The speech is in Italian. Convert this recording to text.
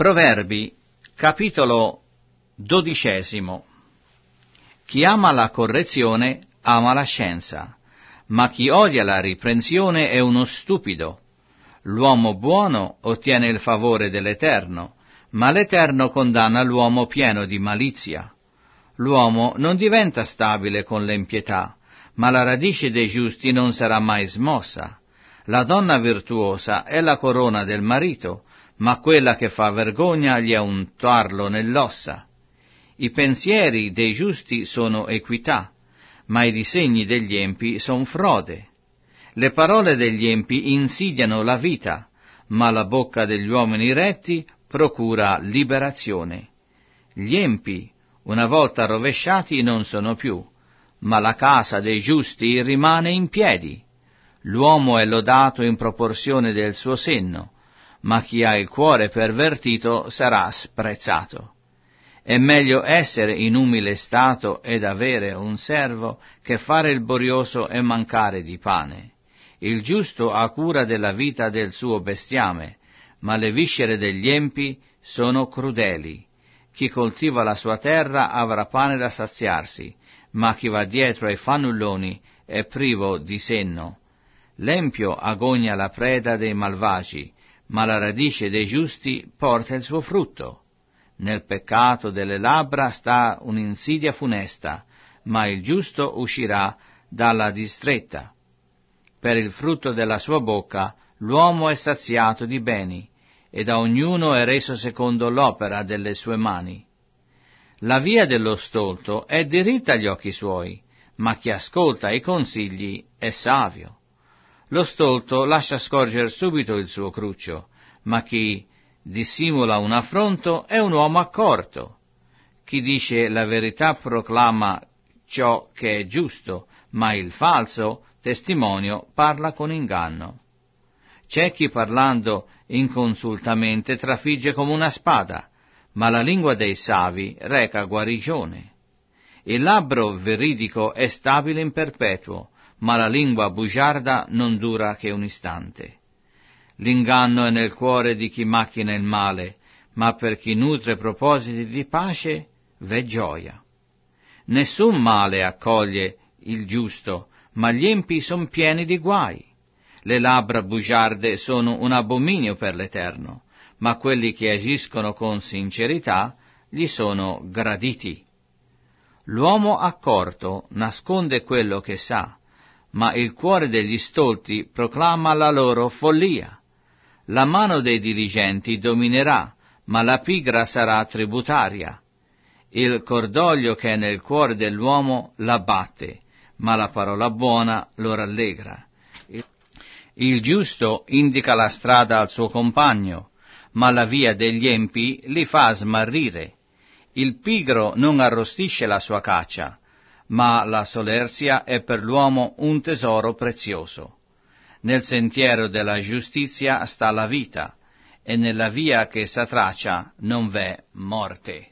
Proverbi, capitolo 12. Chi ama la correzione ama la scienza, ma chi odia la riprensione è uno stupido. L'uomo buono ottiene il favore dell'Eterno, ma l'Eterno condanna l'uomo pieno di malizia. L'uomo non diventa stabile con l'impietà, ma la radice dei giusti non sarà mai smossa. La donna virtuosa è la corona del marito, ma quella che fa vergogna gli è un tarlo nell'ossa. I pensieri dei giusti sono equità, ma i disegni degli empi son frode. Le parole degli empi insidiano la vita, ma la bocca degli uomini retti procura liberazione. Gli empi, una volta rovesciati, non sono più, ma la casa dei giusti rimane in piedi. L'uomo è lodato in proporzione del suo senno, ma chi ha il cuore pervertito sarà sprezzato. È meglio essere in umile stato ed avere un servo che fare il borioso e mancare di pane. Il giusto ha cura della vita del suo bestiame, ma le viscere degli empi sono crudeli. Chi coltiva la sua terra avrà pane da saziarsi, ma chi va dietro ai fannulloni è privo di senno. L'empio agogna la preda dei malvagi, ma la radice dei giusti porta il suo frutto. Nel peccato delle labbra sta un'insidia funesta, ma il giusto uscirà dalla distretta. Per il frutto della sua bocca l'uomo è saziato di beni, e da ognuno è reso secondo l'opera delle sue mani. La via dello stolto è diritta agli occhi suoi, ma chi ascolta i consigli è savio. Lo stolto lascia scorgere subito il suo cruccio, ma chi dissimula un affronto è un uomo accorto. Chi dice la verità proclama ciò che è giusto, ma il falso testimonio parla con inganno. C'è chi parlando inconsultamente trafigge come una spada, ma la lingua dei savi reca guarigione. Il labbro veridico è stabile in perpetuo, ma la lingua bugiarda non dura che un istante. L'inganno è nel cuore di chi macchina il male, ma per chi nutre propositi di pace v'è gioia. Nessun male accoglie il giusto, ma gli empi son pieni di guai. Le labbra bugiarde sono un abominio per l'Eterno, ma quelli che agiscono con sincerità gli sono graditi. L'uomo accorto nasconde quello che sa, ma il cuore degli stolti proclama la loro follia. La mano dei diligenti dominerà, ma la pigra sarà tributaria. Il cordoglio che è nel cuore dell'uomo l'abbatte, ma la parola buona lo rallegra. Il giusto indica la strada al suo compagno, ma la via degli empi li fa smarrire. Il pigro non arrostisce la sua caccia, ma la solerzia è per l'uomo un tesoro prezioso. Nel sentiero della giustizia sta la vita, e nella via che s'attraccia non v'è morte.